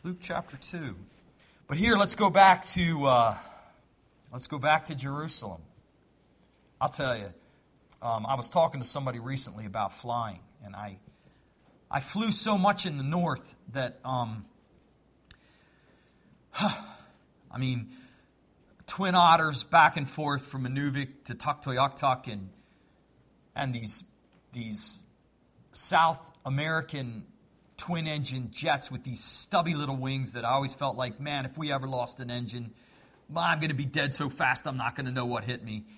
Luke chapter 2. But here, let's go back to Jerusalem. I'll tell you, I was talking to somebody recently about flying, and I flew so much in the north that, Twin Otters back and forth from Inuvik to Tuktoyaktuk, and these South American twin-engine jets with these stubby little wings that I always felt like, man, if we ever lost an engine, I'm going to be dead so fast I'm not going to know what hit me.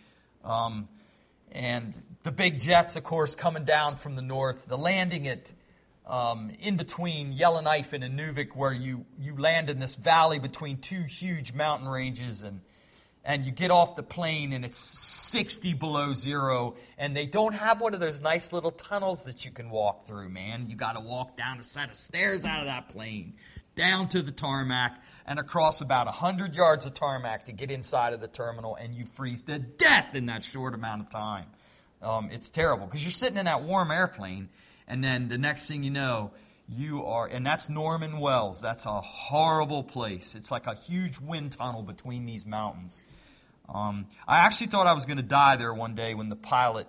And the big jets, of course, coming down from the north, the landing at in between Yellowknife and Inuvik, where you land in this valley between two huge mountain ranges, and you get off the plane and it's 60 below zero, and they don't have one of those nice little tunnels that you can walk through, man. You got to walk down a set of stairs out of that plane, down to the tarmac, and across about 100 yards of tarmac to get inside of the terminal, and you freeze to death in that short amount of time. It's terrible, because you're sitting in that warm airplane, and then the next thing you know, you are, and that's Norman Wells. That's a horrible place. It's like a huge wind tunnel between these mountains. I actually thought I was going to die there one day when the pilot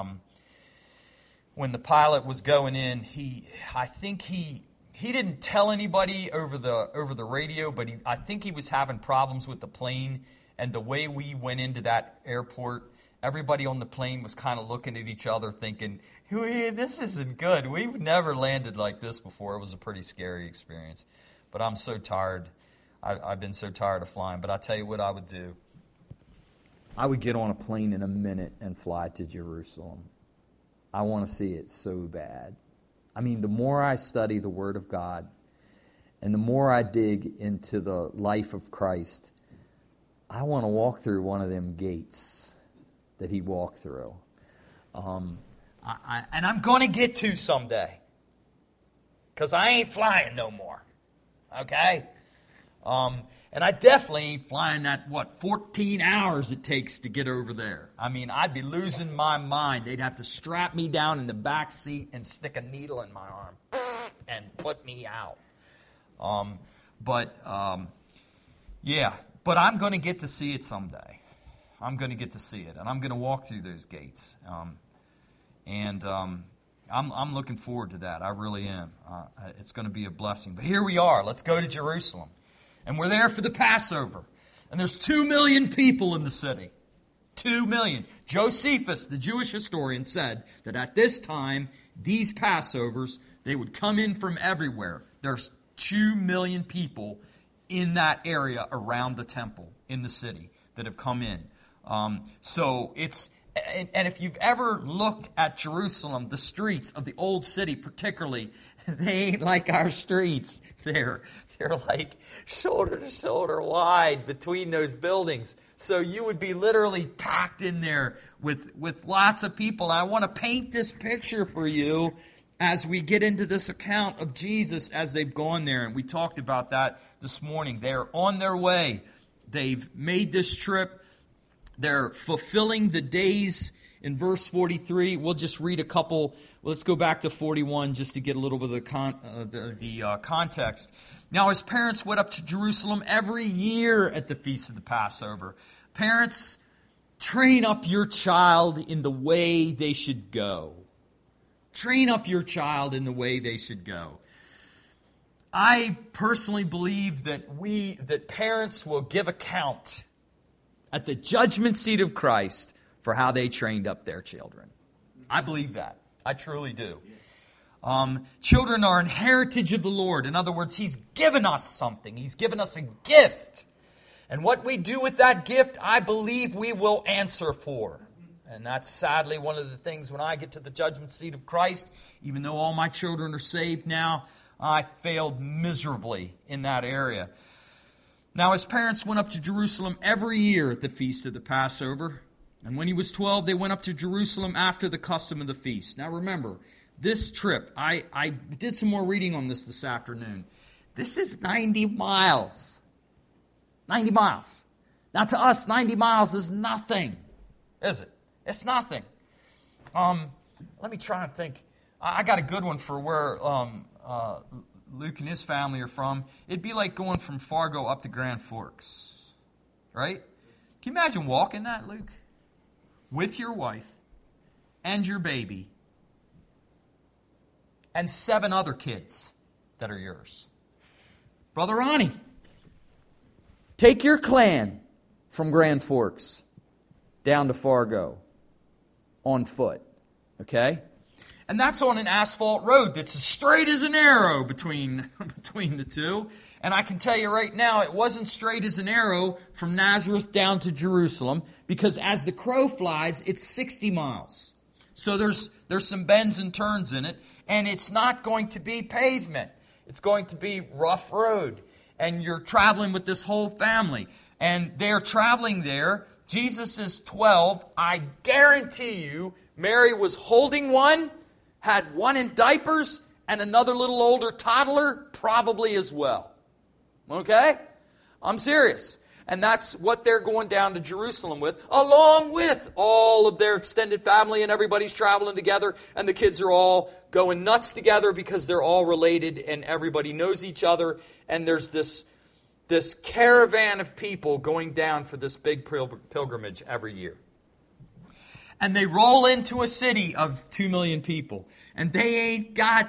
was going in. I think he didn't tell anybody over the radio, but I think he was having problems with the plane. And the way we went into that airport, everybody on the plane was kind of looking at each other thinking, this isn't good. We've never landed like this before. It was a pretty scary experience. But I'm so tired. I've been so tired of flying. But I'll tell you what I would do. I would get on a plane in a minute and fly to Jerusalem. I want to see it so bad. I mean, the more I study the Word of God and the more I dig into the life of Christ, I want to walk through one of them gates that he walked through. And I'm going to get to someday, because I ain't flying no more. Okay? And I definitely ain't flying that, 14 hours it takes to get over there. I mean, I'd be losing my mind. They'd have to strap me down in the back seat and stick a needle in my arm and put me out. But I'm going to get to see it someday. I'm going to get to see it, and I'm going to walk through those gates. I'm looking forward to that. I really am. It's going to be a blessing. But here we are. Let's go to Jerusalem. And we're there for the Passover. And there's 2 million people in the city. 2 million. Josephus, the Jewish historian, said that at this time, these Passovers, they would come in from everywhere. There's 2 million people in that area around the temple in the city that have come in. So it's, and if you've ever looked at Jerusalem, the streets of the old city particularly, they ain't like our streets. They're like shoulder to shoulder wide between those buildings. So you would be literally packed in there with lots of people. And I want to paint this picture for you as we get into this account of Jesus as they've gone there. And we talked about that this morning. They're on their way. They've made this trip. They're fulfilling the days in verse 43. We'll just read a couple. Let's go back to 41 just to get a little bit of the context. Now his parents went up to Jerusalem every year at the Feast of the Passover. Parents, train up your child in the way they should go. Train up your child in the way they should go. I personally believe that parents will give account at the judgment seat of Christ for how they trained up their children. I believe that. I truly do. Children are an heritage of the Lord. In other words, He's given us something. He's given us a gift. And what we do with that gift, I believe we will answer for. And that's sadly one of the things when I get to the judgment seat of Christ, even though all my children are saved now, I failed miserably in that area. Now his parents went up to Jerusalem every year at the Feast of the Passover. And when he was 12, they went up to Jerusalem after the custom of the feast. Now remember, this trip, I did some more reading on this afternoon. This is 90 miles. 90 miles. Now to us, 90 miles is nothing, is it? It's nothing. Let me try and think. I got a good one for where Luke and his family are from, it'd be like going from Fargo up to Grand Forks. Right? Can you imagine walking that, Luke? With your wife and your baby and 7 other kids that are yours. Brother Ronnie, take your clan from Grand Forks down to Fargo on foot. Okay? And that's on an asphalt road that's as straight as an arrow between the two. And I can tell you right now, it wasn't straight as an arrow from Nazareth down to Jerusalem, because as the crow flies, it's 60 miles. So there's some bends and turns in it, and it's not going to be pavement. It's going to be rough road. And you're traveling with this whole family. And they're traveling there. Jesus is 12. I guarantee you, Mary was holding one, had one in diapers, and another little older toddler probably as well. Okay? I'm serious. And that's what they're going down to Jerusalem with, along with all of their extended family, and everybody's traveling together, and the kids are all going nuts together because they're all related and everybody knows each other, and there's this caravan of people going down for this big pilgrimage every year. And they roll into a city of 2 million people. And they ain't got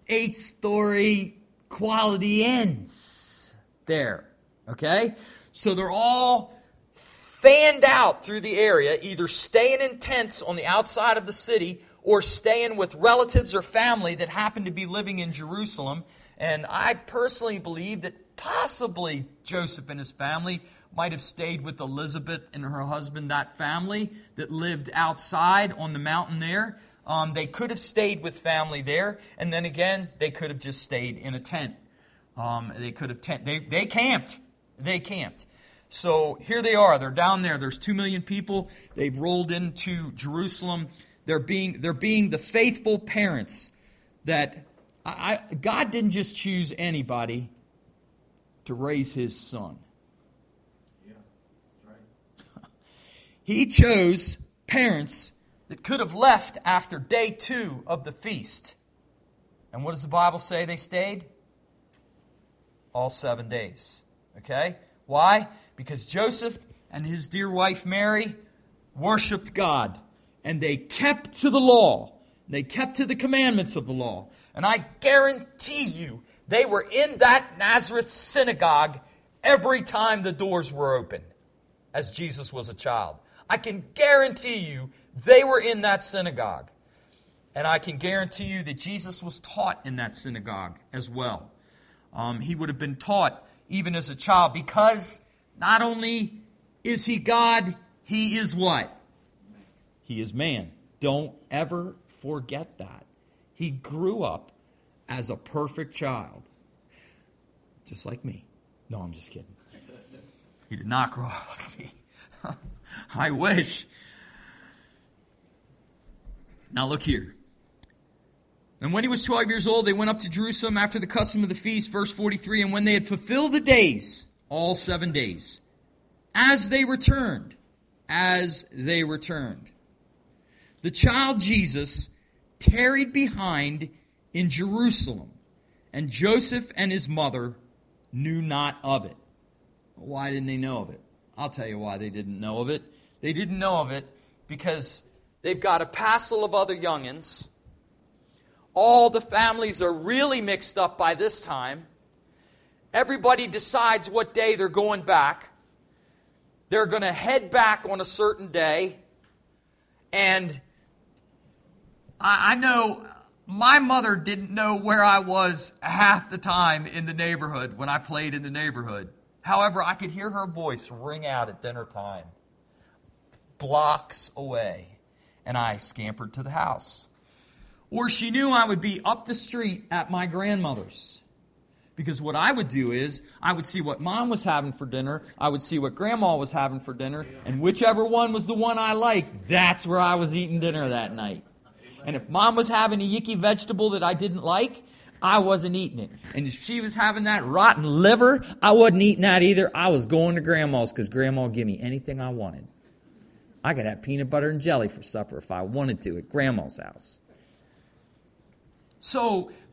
8-story quality inns there. Okay? So they're all fanned out through the area, either staying in tents on the outside of the city or staying with relatives or family that happen to be living in Jerusalem. And I personally believe that possibly Joseph and his family might have stayed with Elizabeth and her husband, that family that lived outside on the mountain there. They could have stayed with family there, and then again, they could have just stayed in a tent. They could have they camped. They camped. So here they are. They're down there. There's 2 million people. They've rolled into Jerusalem. They're being the faithful parents that God didn't just choose anybody to raise His son. He chose parents that could have left after day 2 of the feast. And what does the Bible say they stayed? All 7 days. Okay? Why? Because Joseph and his dear wife Mary worshiped God. And they kept to the law. They kept to the commandments of the law. And I guarantee you, they were in that Nazareth synagogue every time the doors were open as Jesus was a child. I can guarantee you they were in that synagogue. And I can guarantee you that Jesus was taught in that synagogue as well. He would have been taught even as a child, because not only is He God, He is what? He is man. Don't ever forget that. He grew up as a perfect child. Just like me. No, I'm just kidding. He did not grow up like me. I wish. Now look here. And when he was 12 years old, they went up to Jerusalem after the custom of the feast, verse 43, and when they had fulfilled the days, all 7 days, as they returned, the child Jesus tarried behind in Jerusalem, and Joseph and his mother knew not of it. Why didn't they know of it? I'll tell you why they didn't know of it. They didn't know of it because they've got a passel of other youngins. All the families are really mixed up by this time. Everybody decides what day they're going back. They're going to head back on a certain day. And I know my mother didn't know where I was half the time in the neighborhood when I played in the neighborhood. However, I could hear her voice ring out at dinner time, blocks away, and I scampered to the house. Or she knew I would be up the street at my grandmother's. Because what I would do is, I would see what Mom was having for dinner, I would see what Grandma was having for dinner, and whichever one was the one I liked, that's where I was eating dinner that night. And if Mom was having a yicky vegetable that I didn't like, I wasn't eating it. And if she was having that rotten liver, I wasn't eating that either. I was going to Grandma's because Grandma would give me anything I wanted. I could have peanut butter and jelly for supper if I wanted to at Grandma's house. So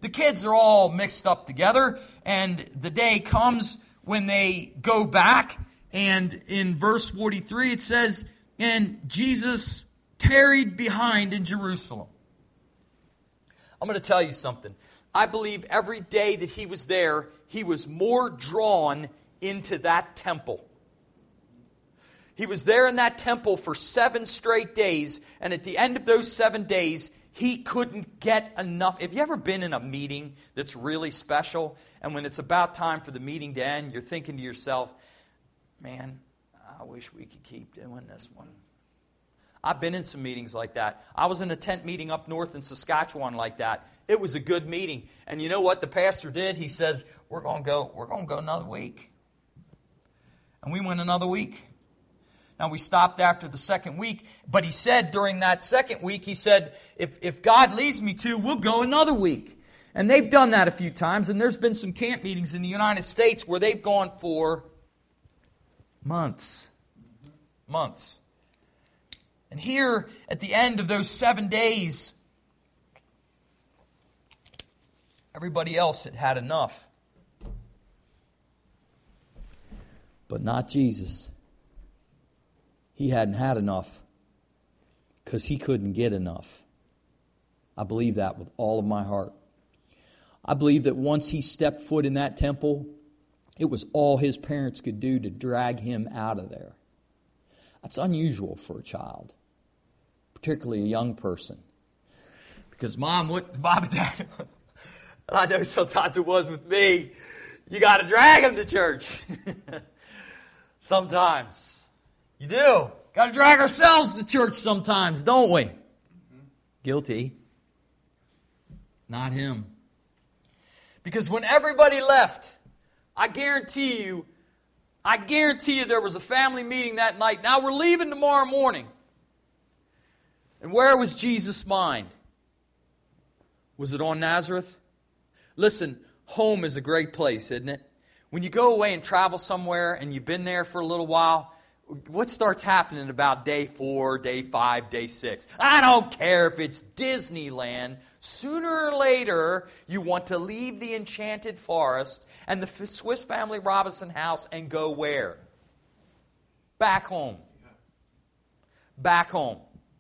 the kids are all mixed up together, and the day comes when they go back. And in verse 43 it says, and Jesus tarried behind in Jerusalem. I'm going to tell you something. I believe every day that he was there, he was more drawn into that temple. He was there in that temple for 7 straight days, and at the end of those 7 days, he couldn't get enough. Have you ever been in a meeting that's really special, and when it's about time for the meeting to end, you're thinking to yourself, man, I wish we could keep doing this one. I've been in some meetings like that. I was in a tent meeting up north in Saskatchewan like that. It was a good meeting. And you know what the pastor did? He says, we're going to go another week. And we went another week. Now, we stopped after the second week, but he said during that second week, he said, if God leads me to, we'll go another week. And they've done that a few times, and there's been some camp meetings in the United States where they've gone for months. Months. And here, at the end of those 7 days, everybody else had had enough. But not Jesus. He hadn't had enough because he couldn't get enough. I believe that with all of my heart. I believe that once he stepped foot in that temple, it was all his parents could do to drag him out of there. That's unusual for a child, particularly a young person. Because mom and dad, I know sometimes it was with me, you got to drag them to church. Sometimes. You do. Got to drag ourselves to church sometimes, don't we? Guilty. Not him. Because when everybody left, I guarantee you there was a family meeting that night. Now we're leaving tomorrow morning. And where was Jesus' mind? Was it on Nazareth? Listen, home is a great place, isn't it? When you go away and travel somewhere and you've been there for a little while, what starts happening about day 4, day 5, day 6? I don't care if it's Disneyland. Sooner or later, you want to leave the enchanted forest and the Swiss Family Robinson house and go where? Back home. Back home.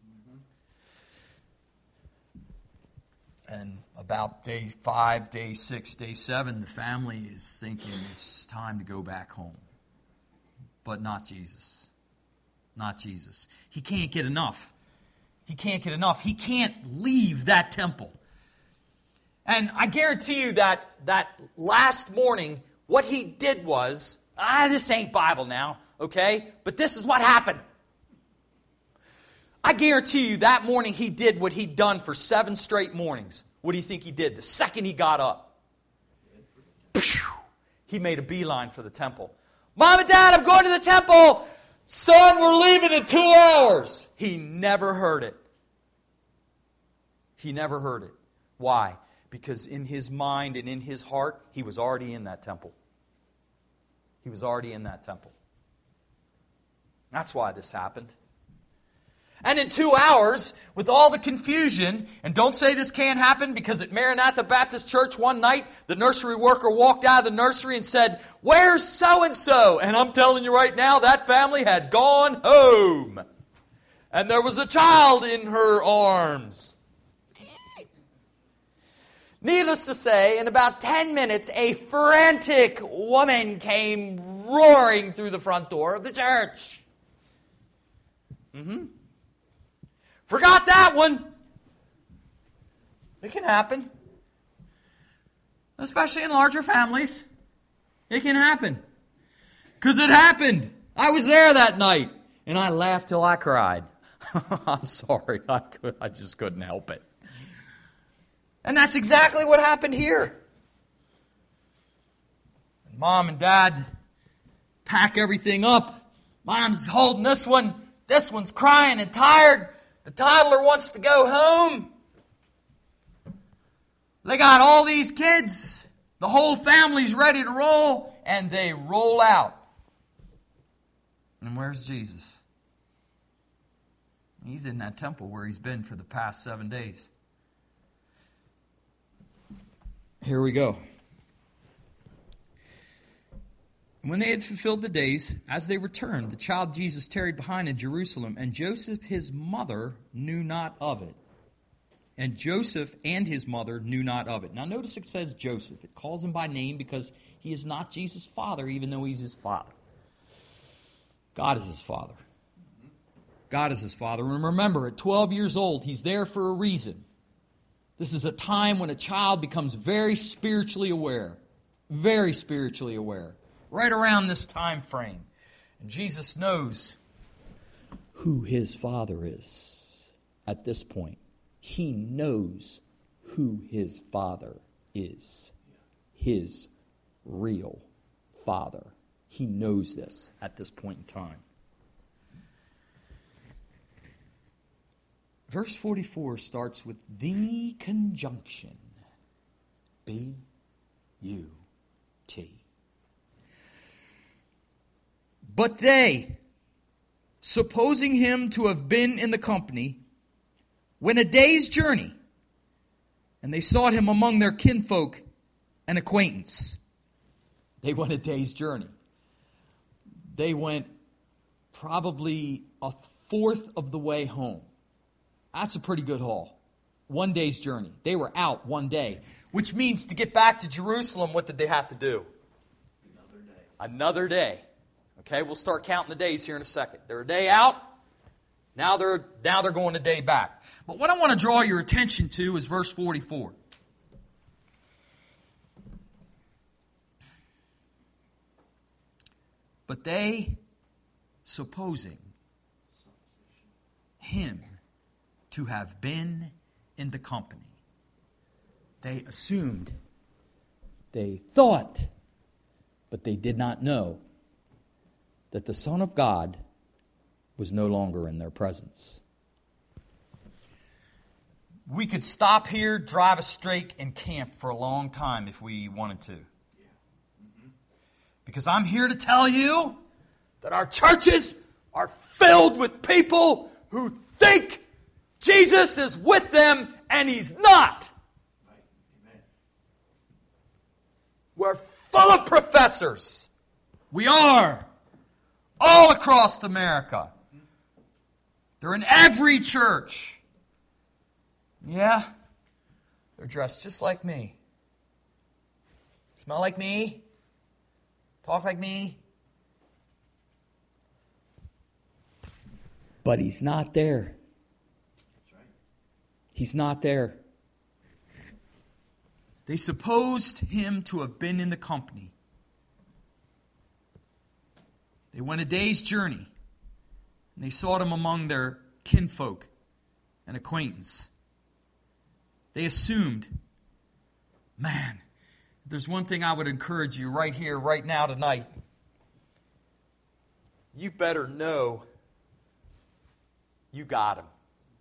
And about day 5, day 6, day 7, the family is thinking it's time to go back home. But not Jesus. Not Jesus. He can't get enough. He can't get enough. He can't leave that temple. And I guarantee you that last morning, what he did was, this ain't Bible now, okay? But this is what happened. I guarantee you that morning he did what he'd done for 7 straight mornings. What do you think he did? The second he got up, he made a beeline for the temple. Mom and Dad, I'm going to the temple. Son, we're leaving in 2 hours. He never heard it. He never heard it. Why? Because in his mind and in his heart, he was already in that temple. He was already in that temple. That's why this happened. And in 2 hours, with all the confusion, and don't say this can't happen, because at Maranatha Baptist Church one night, the nursery worker walked out of the nursery and said, "Where's so-and-so?" And I'm telling you right now, that family had gone home. And there was a child in her arms. Needless to say, in about 10 minutes, a frantic woman came roaring through the front door of the church. Forgot that one. It can happen. Especially in larger families. It can happen. Because it happened. I was there that night. And I laughed till I cried. I'm sorry. I just couldn't help it. And that's exactly what happened here. Mom and Dad pack everything up. Mom's holding this one. This one's crying and tired. The toddler wants to go home. They got all these kids. The whole family's ready to roll. And they roll out. And where's Jesus? He's in that temple where he's been for the past 7 days. Here we go. When they had fulfilled the days, as they returned, the child Jesus tarried behind in Jerusalem, and Joseph his mother knew not of it. And Joseph and his mother knew not of it. Now notice it says Joseph. It calls him by name because he is not Jesus' father, even though he's his father. God is his father. God is his father. And remember, at 12 years old, he's there for a reason. This is a time when a child becomes very spiritually aware. Very spiritually aware. Right around this time frame. And Jesus knows who his father is at this point. He knows who his father is. His real father. He knows this at this point in time. Verse 44 starts with the conjunction. B-U-T. But they, supposing him to have been in the company, went a day's journey, and they sought him among their kinfolk and acquaintance. They went a day's journey. They went probably a fourth of the way home. That's a pretty good haul. 1 day's journey. They were out 1 day, which means to get back to Jerusalem, what did they have to do? Another day. Okay, we'll start counting the days here in a second. They're a day out. Now they're going a day back. But what I want to draw your attention to is verse 44. But they, supposing him to have been in the company, they assumed, they thought, but they did not know that the Son of God was no longer in their presence. We could stop here, drive a straight, and camp for a long time if we wanted to. Because I'm here to tell you that our churches are filled with people who think Jesus is with them and he's not. We're full of professors. We are. All across America. They're in every church. Yeah, they're dressed just like me. Smell like me. Talk like me. But he's not there. He's not there. They supposed him to have been in the company. They went a day's journey, and they sought him among their kinfolk and acquaintance. They assumed, man, if there's one thing I would encourage you right here, right now, tonight, you better know you got him.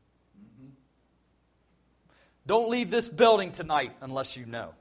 Don't leave this building tonight unless you know.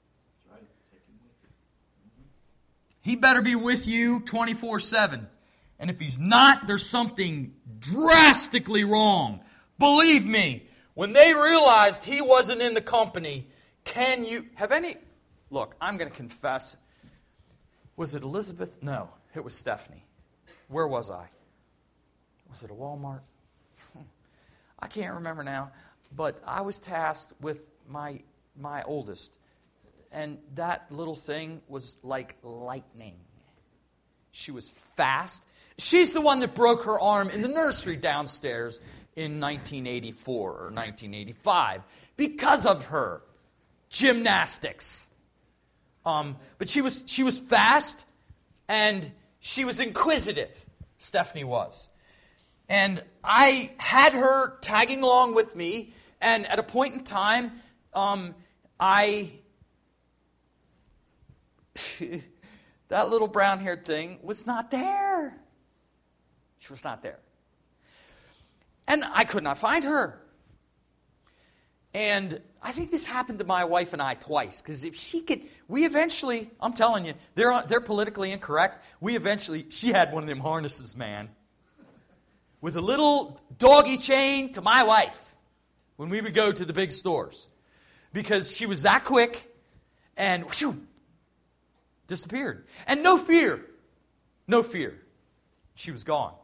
He better be with you 24/7. And if he's not, there's something drastically wrong. Believe me, when they realized he wasn't in the company, can you have any... Look, I'm going to confess. Was it Elizabeth? No, it was Stephanie. Where was I? Was it a Walmart? I can't remember now. But I was tasked with my oldest. And that little thing was like lightning. She was fast. She's the one that broke her arm in the nursery downstairs in 1984 or 1985 because of her gymnastics. But she was fast and she was inquisitive. Stephanie was. And I had her tagging along with me. And at a point in time, that little brown-haired thing was not there. She was not there. And I could not find her. And I think this happened to my wife and I twice. Because if she could, we eventually, I'm telling you, they're politically incorrect. She had one of them harnesses, man. With a little doggy chain to my wife when we would go to the big stores. Because she was that quick. and whew, disappeared. And no fear. No fear. She was gone.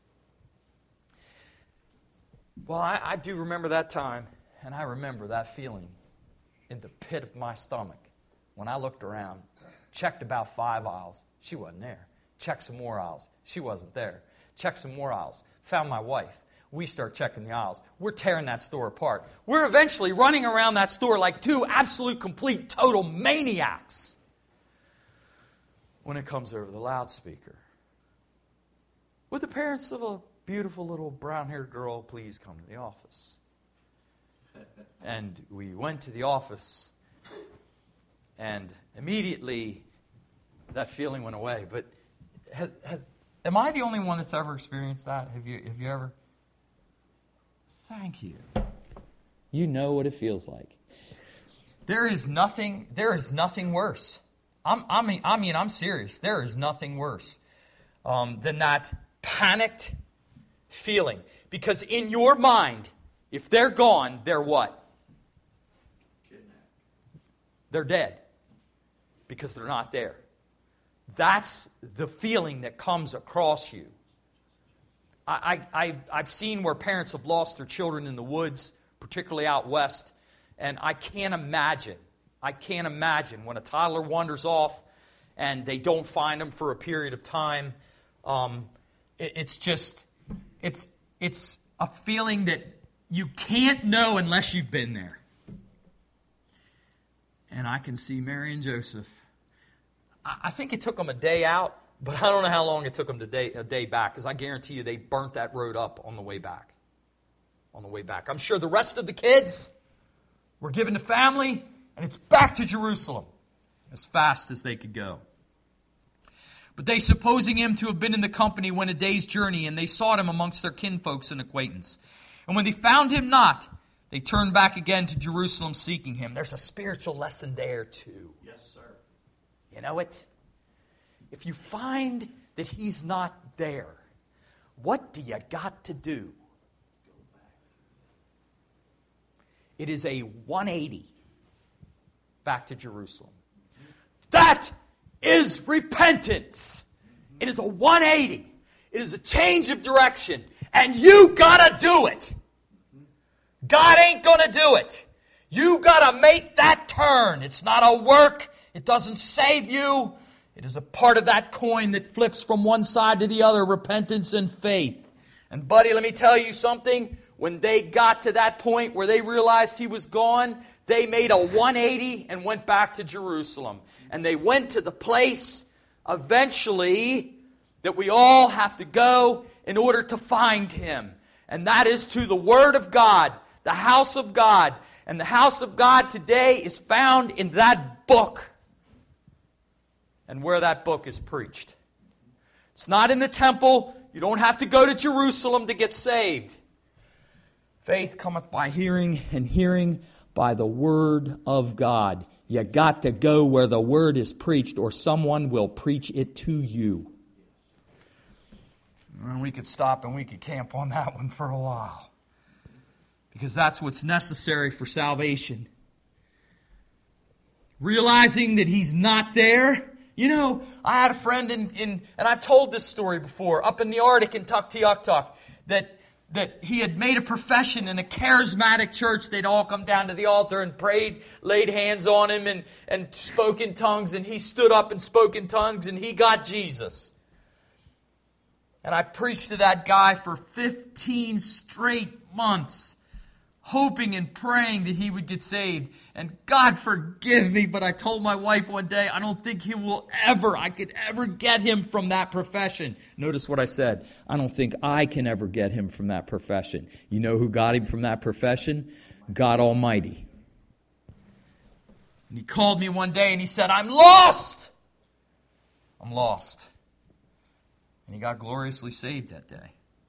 Well, I do remember that time, and I remember that feeling in the pit of my stomach when I looked around, checked about 5 aisles. She wasn't there. Checked some more aisles. She wasn't there. Checked some more aisles. Found my wife. We start checking the aisles. We're tearing that store apart. We're eventually running around that store like two absolute, complete, total maniacs when it comes over the loudspeaker. Would the parents of a beautiful little brown-haired girl please come to the office? And we went to the office, and immediately that feeling went away. But am I the only one that's ever experienced that? Have you ever? Thank you. You know what it feels like. There is nothing worse. I'm serious. There is nothing worse than that panicked feeling. Because in your mind, if they're gone, they're what? They're dead. Because they're not there. That's the feeling that comes across you. I've seen where parents have lost their children in the woods, particularly out west, and I can't imagine when a toddler wanders off and they don't find them for a period of time. It's a feeling that you can't know unless you've been there. And I can see Mary and Joseph. I think it took them a day out, but I don't know how long it took them a day back, because I guarantee you they burnt that road up on the way back. I'm sure the rest of the kids were given to family, and it's back to Jerusalem as fast as they could go. But they, supposing him to have been in the company, went a day's journey, and they sought him amongst their kinfolks and acquaintance. And when they found him not, they turned back again to Jerusalem seeking him. There's a spiritual lesson there too. Yes, sir. You know it? If you find that he's not there, what do you got to do? It is a 180 back to Jerusalem. That is repentance. It is a 180. It is a change of direction. And you got to do it. God ain't going to do it. You got to make that turn. It's not a work. It doesn't save you. It is a part of that coin that flips from one side to the other, repentance and faith. And buddy, let me tell you something. When they got to that point where they realized he was gone, they made a 180 and went back to Jerusalem. And they went to the place, eventually, that we all have to go in order to find him. And that is to the Word of God, the house of God. And the house of God today is found in that book. And where that book is preached. It's not in the temple. You don't have to go to Jerusalem to get saved. Faith cometh by hearing, and hearing by the Word of God. You got to go where the Word is preached, or someone will preach it to you. And we could stop and we could camp on that one for a while. Because that's what's necessary for salvation. Realizing that he's not there. You know, I had a friend and I've told this story before, up in the Arctic in Tuktoyaktuk, that he had made a profession in a charismatic church. They'd all come down to the altar and prayed, laid hands on him and spoke in tongues. And he stood up and spoke in tongues and he got Jesus. And I preached to that guy for 15 straight months, hoping and praying that he would get saved. And God forgive me, but I told my wife one day, I don't think I could ever get him from that profession. Notice what I said. I don't think I can ever get him from that profession. You know who got him from that profession? God Almighty. And he called me one day and he said, I'm lost. I'm lost. And he got gloriously saved that day.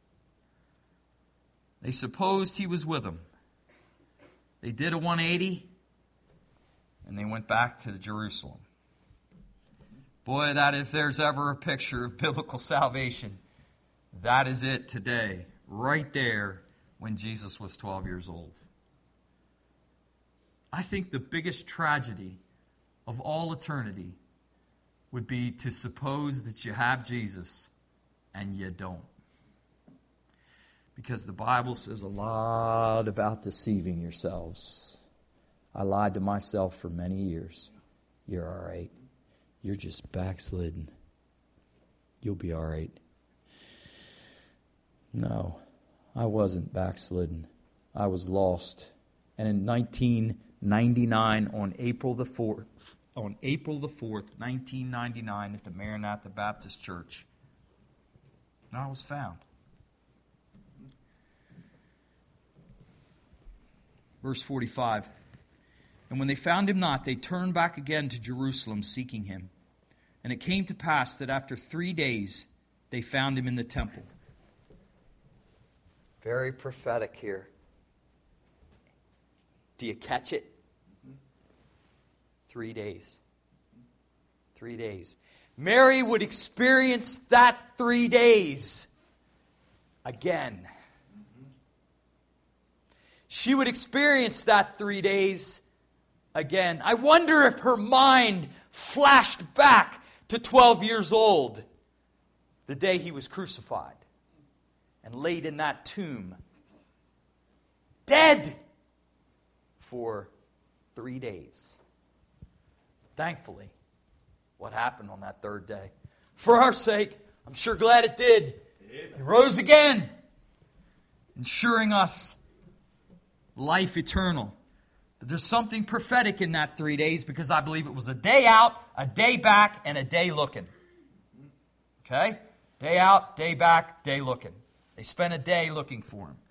They supposed he was with them. They did a 180, and they went back to Jerusalem. Boy, that if there's ever a picture of biblical salvation, that is it today, right there when Jesus was 12 years old. I think the biggest tragedy of all eternity would be to suppose that you have Jesus and you don't. Because the Bible says a lot about deceiving yourselves. I lied to myself for many years. You're all right. You're just backslidden. You'll be all right. No, I wasn't backslidden. I was lost. And in 1999, on April the 4th, 1999, at the Maranatha Baptist Church, I was found. Verse 45. And when they found him not, they turned back again to Jerusalem, seeking him. And it came to pass that after 3 days, they found him in the temple. Very prophetic here. Do you catch it? 3 days. 3 days. Mary would experience that 3 days again. She would experience that 3 days again. I wonder if her mind flashed back to 12 years old, the day he was crucified and laid in that tomb, dead for 3 days. Thankfully, what happened on that third day? For our sake, I'm sure glad it did. He rose again, ensuring us life eternal. But there's something prophetic in that 3 days, because I believe it was a day out, a day back, and a day looking. Okay? Day out, day back, day looking. They spent a day looking for him.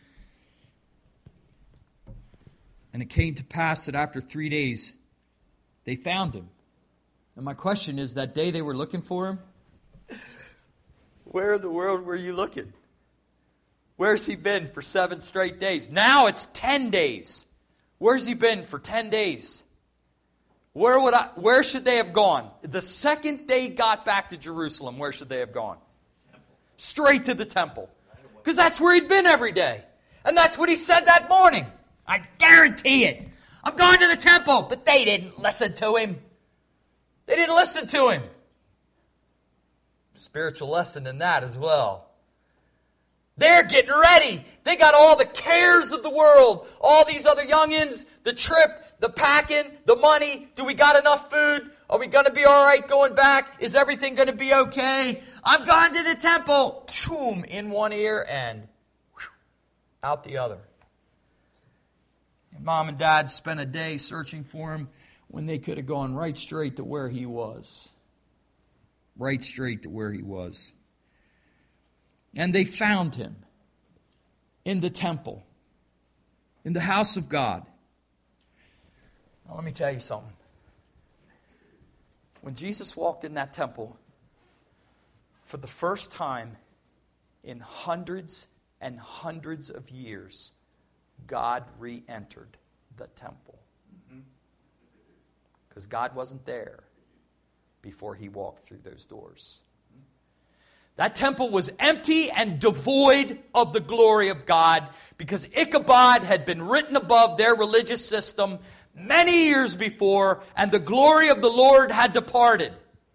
And it came to pass that after 3 days, they found him. And my question is, that day they were looking for him, where in the world were you looking? Where's he been for 7 straight days? Now it's 10 days. Where's he been for 10 days? Where should they have gone? The second they got back to Jerusalem, where should they have gone? Straight to the temple. Because that's where he'd been every day. And that's what he said that morning. I guarantee it. I'm going to the temple. But they didn't listen to him. They didn't listen to him. Spiritual lesson in that as well. They're getting ready. They got all the cares of the world. All these other youngins, the trip, the packing, the money. Do we got enough food? Are we going to be all right going back? Is everything going to be okay? I'm going to the temple. Boom, in one ear and out the other. And Mom and Dad spent a day searching for him when they could have gone right straight to where he was. Right straight to where he was. And they found him in the temple, in the house of God. Now let me tell you something. When Jesus walked in that temple, for the first time in hundreds and hundreds of years, God re-entered the temple. Because God wasn't there before he walked through those doors. That temple was empty and devoid of the glory of God because Ichabod had been written above their religious system many years before, and the glory of the Lord had departed.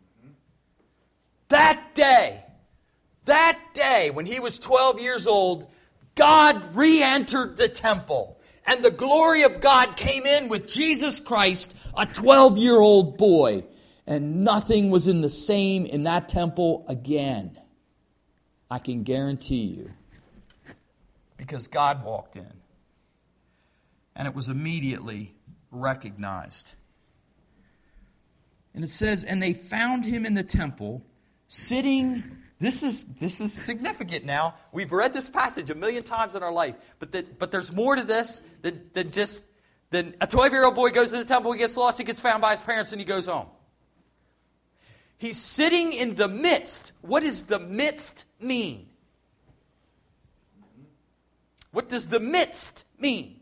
That day, when he was 12 years old, God re-entered the temple. And the glory of God came in with Jesus Christ, a 12-year-old boy. And nothing was in the same in that temple again. I can guarantee you. Because God walked in. And it was immediately recognized. And it says, and they found him in the temple, sitting. This is significant now. We've read this passage a million times in our life. But there's more to this than a 12-year-old boy goes to the temple, he gets lost, he gets found by his parents, and he goes home. He's sitting in the midst. What does the midst mean? What does the midst mean?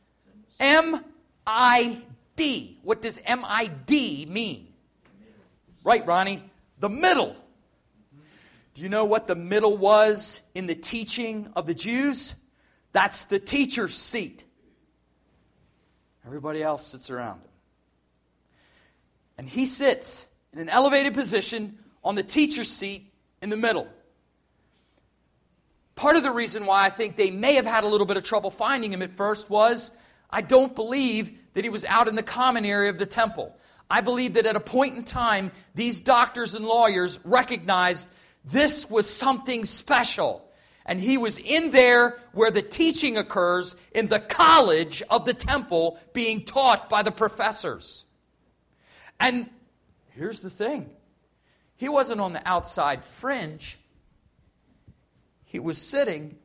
M-I-D. What does M-I-D mean? Right, Ronnie? The middle. Do you know what the middle was in the teaching of the Jews? That's the teacher's seat. Everybody else sits around him. And he sits in an elevated position on the teacher's seat in the middle. Part of the reason why I think they may have had a little bit of trouble finding him at first was, I don't believe that he was out in the common area of the temple. I believe that at a point in time, these doctors and lawyers recognized this was something special. And he was in there where the teaching occurs, in the college of the temple, being taught by the professors. And here's the thing. He wasn't on the outside fringe. He was sitting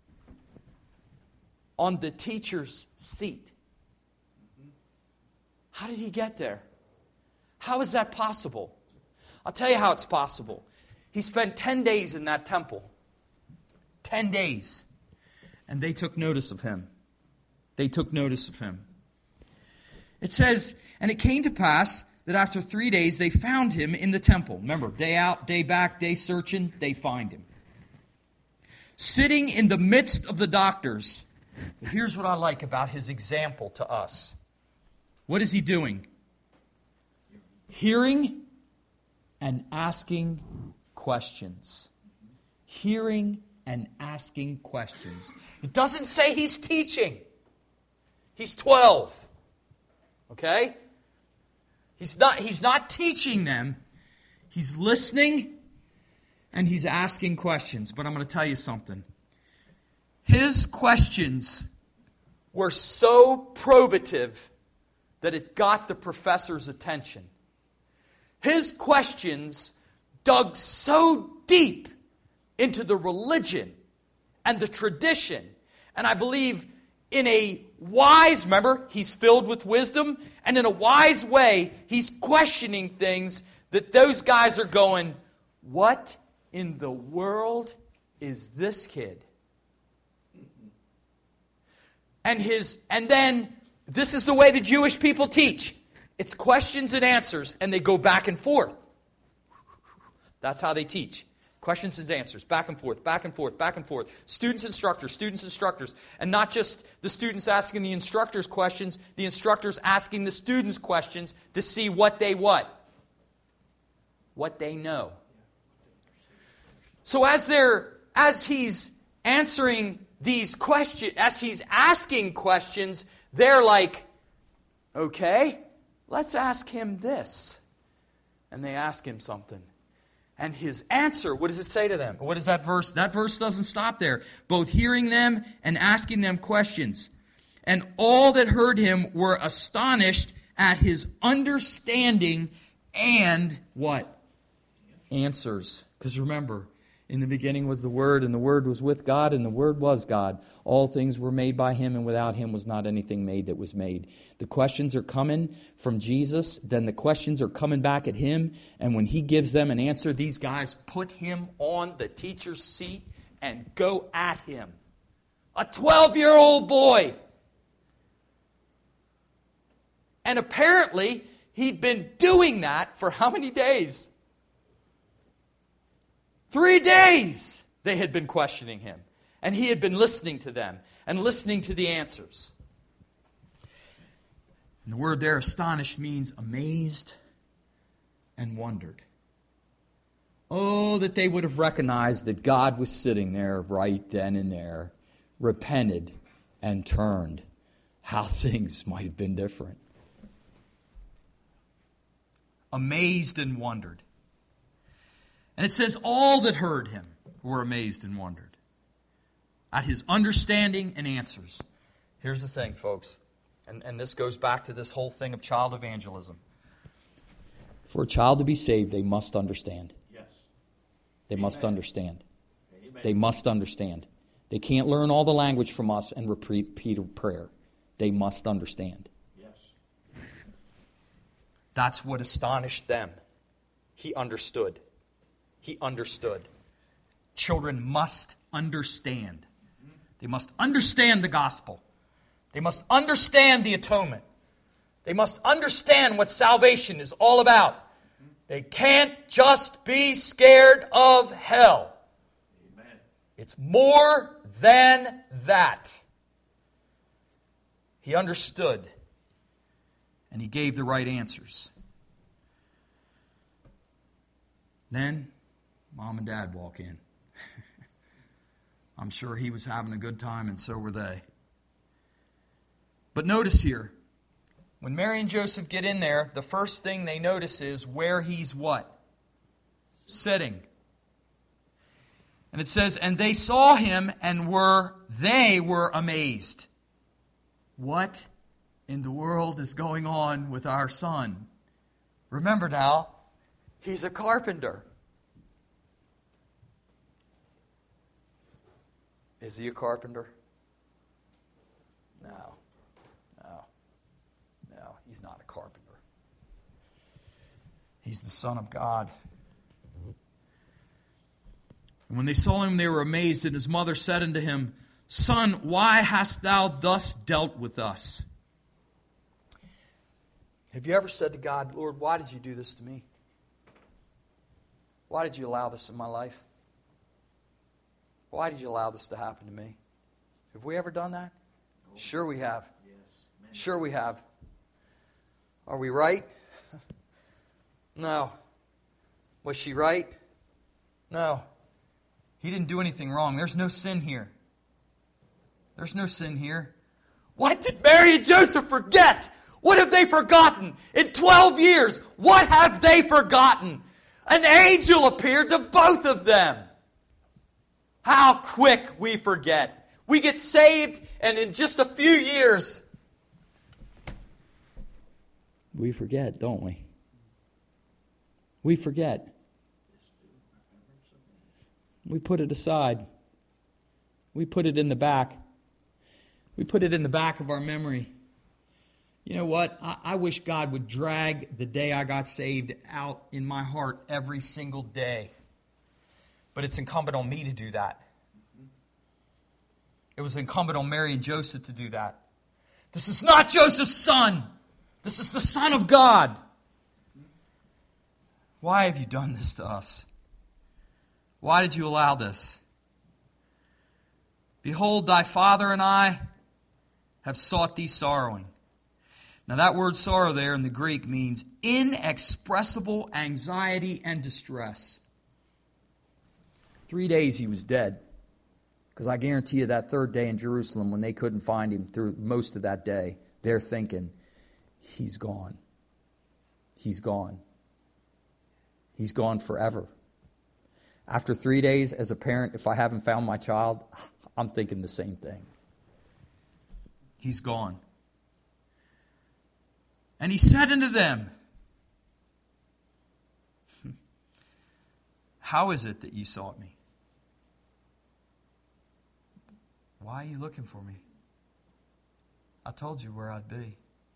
on the teacher's seat. How did he get there? How is that possible? I'll tell you how it's possible. He spent 10 days in that temple. 10 days. And they took notice of him. They took notice of him. It says, and it came to pass that after 3 days they found him in the temple. Remember, day out, day back, day searching, they find him. Sitting in the midst of the doctors. But here's what I like about his example to us. What is he doing? Hearing and asking questions. Hearing and asking questions. It doesn't say he's teaching. He's 12. Okay? He's not teaching them. He's listening and he's asking questions. But I'm going to tell you something. His questions were so probative that it got the professor's attention. His questions dug so deep into the religion and the tradition. And I believe in a wise, remember, he's filled with wisdom, and in a wise way, he's questioning things that those guys are going, what in the world is this kid? And then, this is the way the Jewish people teach. It's questions and answers, and they go back and forth. That's how they teach. Questions and answers, back and forth, back and forth, back and forth. Students, instructors. And not just the students asking the instructors questions, the instructors asking the students questions to see what they what? What they know. So as he's answering these questions, as he's asking questions, they're like, okay, let's ask him this. And they ask him something. And his answer, what does it say to them? What is that verse? That verse doesn't stop there. Both hearing them and asking them questions. And all that heard him were astonished at his understanding and what? Answers. Because remember, in the beginning was the Word, and the Word was with God, and the Word was God. All things were made by Him, and without Him was not anything made that was made. The questions are coming from Jesus, then the questions are coming back at Him, and when He gives them an answer, these guys put Him on the teacher's seat and go at Him. A 12-year-old boy. And apparently, he'd been doing that for how many days? 3 days they had been questioning him. And he had been listening to them and listening to the answers. And the word there, astonished, means amazed and wondered. Oh, that they would have recognized that God was sitting there right then and there, repented and turned. How things might have been different. Amazed and wondered. And it says, all that heard him were amazed and wondered at his understanding and answers. Here's the thing, folks, and this goes back to this whole thing of child evangelism. For a child to be saved, they must understand. Yes. They Amen. must understand. Amen. They must understand. They can't learn all the language from us and repeat a prayer. They must understand. Yes. That's what astonished them. He understood. He understood. Children must understand. They must understand the gospel. They must understand the atonement. They must understand what salvation is all about. They can't just be scared of hell. Amen. It's more than that. He understood, and he gave the right answers. Then, Mom and Dad walk in. I'm sure he was having a good time, and so were they. But notice here, when Mary and Joseph get in there, the first thing they notice is where he's what? Sitting. And it says, and they saw him and they were amazed. What in the world is going on with our son? Remember now, he's a carpenter. Is he a carpenter? No, he's not a carpenter. He's the Son of God. And when they saw him, they were amazed, and his mother said unto him, Son, why hast thou thus dealt with us? Have you ever said to God, Lord, why did you do this to me? Why did you allow this in my life? Why did you allow this to happen to me? Have we ever done that? Sure we have. Sure we have. Are we right? No. Was she right? No. He didn't do anything wrong. There's no sin here. There's no sin here. What did Mary and Joseph forget? What have they forgotten? In 12 years, what have they forgotten? An angel appeared to both of them. How quick we forget. We get saved, and in just a few years, we forget, don't we? We forget. We put it aside. We put it in the back. We put it in the back of our memory. You know what? I wish God would drag the day I got saved out in my heart every single day. But it's incumbent on me to do that. It was incumbent on Mary and Joseph to do that. This is not Joseph's son. This is the Son of God. Why have you done this to us? Why did you allow this? Behold, thy father and I have sought thee sorrowing. Now that word sorrow there in the Greek means inexpressible anxiety and distress. 3 days he was dead. Because I guarantee you that third day in Jerusalem, when they couldn't find him through most of that day, they're thinking, he's gone. He's gone. He's gone forever. After 3 days, as a parent, if I haven't found my child, I'm thinking the same thing. He's gone. And he said unto them, How is it that ye sought me? Why are you looking for me? I told you where I'd be.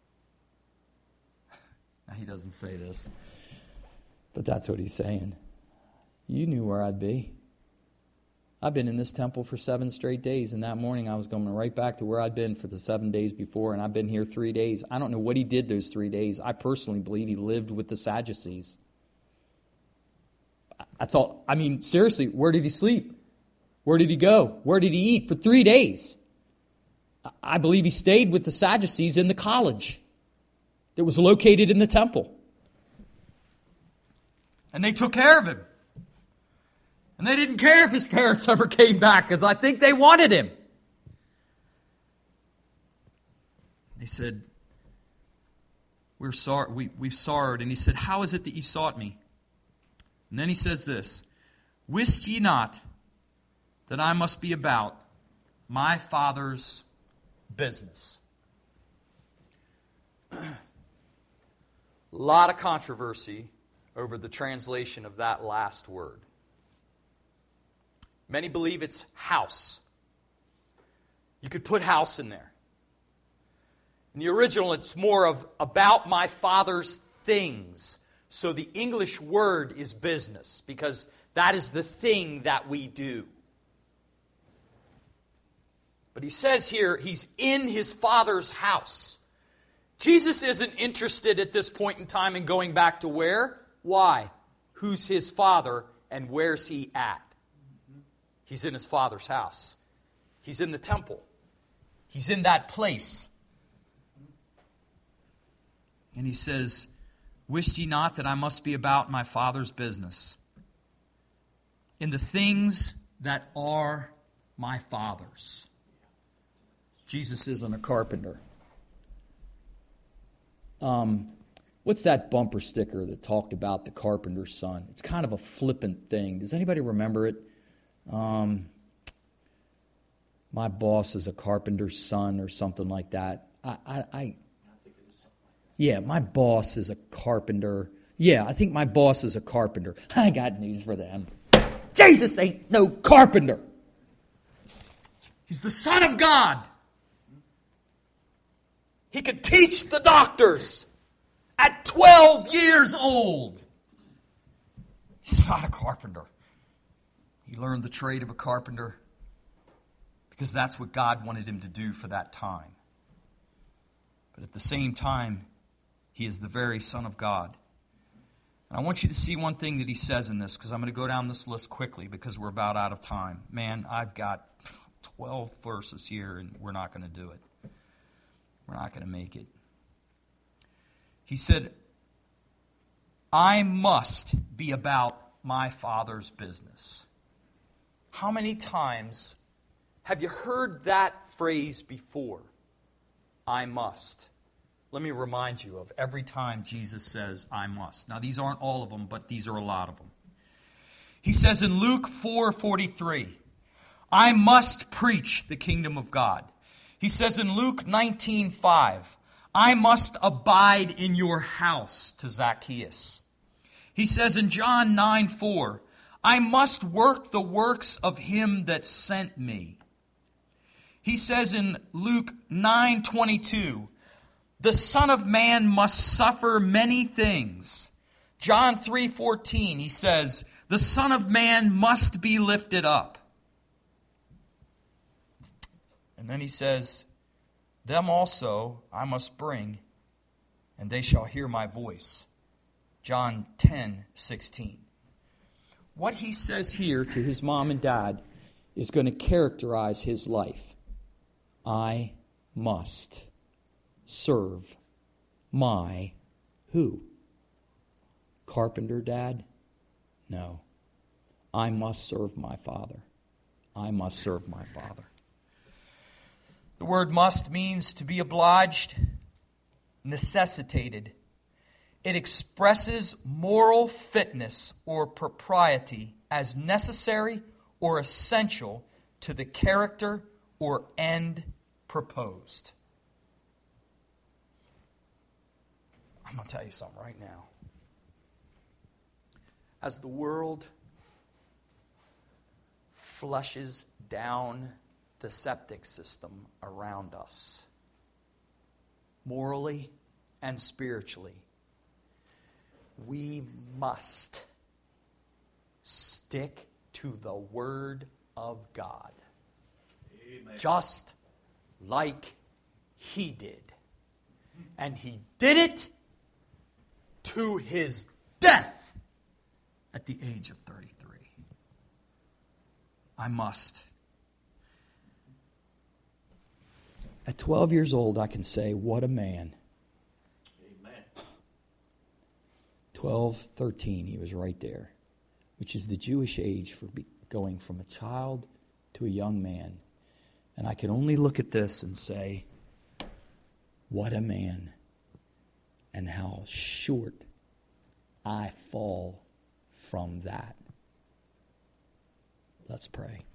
Now, he doesn't say this, but that's what he's saying. You knew where I'd be. I've been in this temple for 7 straight days, and that morning I was going right back to where I'd been for the 7 days before, and I've been here 3 days. I don't know what he did those 3 days. I personally believe he lived with the Sadducees. That's all. I mean, seriously, where did he sleep? Where did he go? Where did he eat for 3 days? I believe he stayed with the Sadducees in the college that was located in the temple. And they took care of him. And they didn't care if his parents ever came back, because I think they wanted him. They said, we've sorrowed. And he said, How is it that ye sought me? And then he says this, Wist ye not that I must be about my Father's business? A lot of controversy over the translation of that last word. Many believe it's house. You could put house in there. In the original, it's more of about my Father's things. So the English word is business, because that is the thing that we do. But he says here, he's in his Father's house. Jesus isn't interested at this point in time in going back to where? Why? Who's his Father and where's he at? He's in his Father's house. He's in the temple. He's in that place. And he says, Wist ye not that I must be about my Father's business? in the things that are my Father's. Jesus isn't a carpenter. What's that bumper sticker that talked about the carpenter's son? It's kind of a flippant thing. Does anybody remember it? My boss is a carpenter's son or something like that. Yeah, my boss is a carpenter. Yeah, I think my boss is a carpenter. I got news for them. Jesus ain't no carpenter. He's the Son of God. He could teach the doctors at 12 years old. He's not a carpenter. He learned the trade of a carpenter because that's what God wanted him to do for that time. But at the same time, he is the very Son of God. And I want you to see one thing that he says in this, because I'm going to go down this list quickly because we're about out of time. Man, I've got 12 verses here, and we're not going to do it. We're not going to make it. He said, I must be about my Father's business. How many times have you heard that phrase before? I must. Let me remind you of every time Jesus says, I must. Now, these aren't all of them, but these are a lot of them. He says in Luke 4:43, I must preach the kingdom of God. He says in Luke 19:5, I must abide in your house, to Zacchaeus. He says in John 9:4, I must work the works of him that sent me. He says in Luke 9:22, the Son of Man must suffer many things. John 3:14, he says, the Son of Man must be lifted up. And then he says, them also I must bring, and they shall hear my voice. John 10:16. What he says here to his mom and dad is going to characterize his life. I must serve my who? Carpenter dad? No. I must serve my Father. I must serve my Father. The word must means to be obliged, necessitated. It expresses moral fitness or propriety as necessary or essential to the character or end proposed. I'm going to tell you something right now. As the world flushes down the septic system around us, morally and spiritually, we must stick to the Word of God. Amen. Just like He did. And He did it to His death at the age of 33. I must. At 12 years old, I can say, what a man. Amen. 12, 13, he was right there, which is the Jewish age for going from a child to a young man. And I can only look at this and say, what a man, and how short I fall from that. Let's pray.